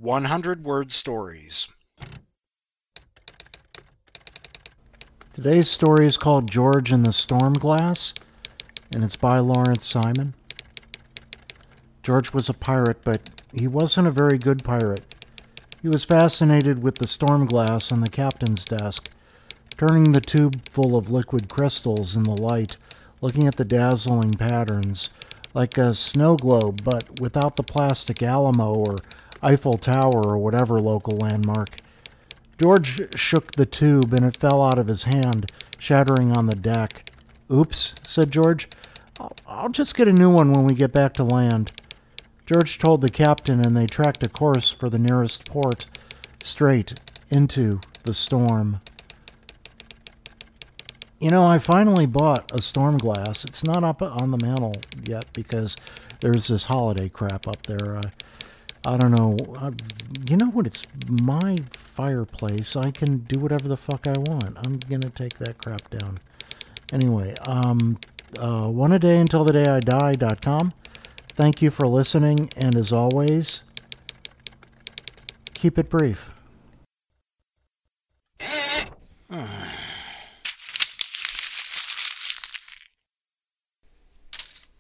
100-word stories. Today's story is called George and the Storm Glass, and it's by Lawrence Simon. George was a pirate, but he wasn't a very good pirate. He was fascinated with the storm glass on the captain's desk, turning the tube full of liquid crystals in the light, looking at the dazzling patterns, like a snow globe, but without the plastic Alamo or Eiffel Tower or whatever local landmark. George shook the tube and it fell out of his hand, shattering on the deck. "Oops," said George. I'll just get a new one when we get back to land." George told the captain, and they tracked a course for the nearest port, straight into the storm. I finally bought a storm glass. It's not up on the mantle yet because there's this holiday crap up there. I don't know. You know what? It's my fireplace. I can do whatever the fuck I want. I'm going to take that crap down. Anyway, one a day until the day I die.com. Thank you for listening, and as always, keep it brief.